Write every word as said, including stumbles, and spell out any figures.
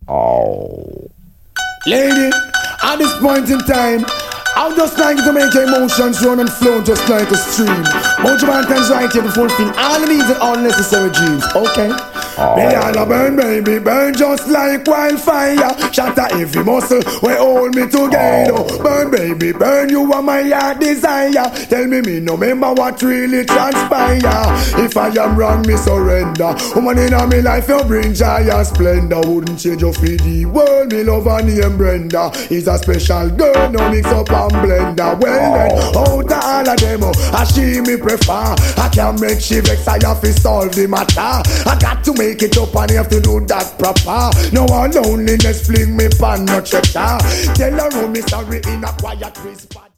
Oh. Lady, at this point in time, I'd just like to make your emotions run and flow just like a stream. Bunch of anthems right here to fulfill all the needs and all necessary dreams, okay? Oh. They all a burn, baby, burn just like wildfire. Shatter every muscle, we hold me together. Oh. Burn, baby, burn, you are my heart desire. Tell me, me no remember what really transpire. If I am wrong, me surrender. Woman in my life, you bring joy and splendor. Wouldn't change your feed the world, me love her name Brenda. Is a special girl, no mix up and blender. Well then, out of all of them, I she me prefer. I can't make she vex, I have to solve the matter. I got to make it up and I have to do that proper. No one loneliness fling me pan no checker. Tell her oh me sorry in a quiet whisper.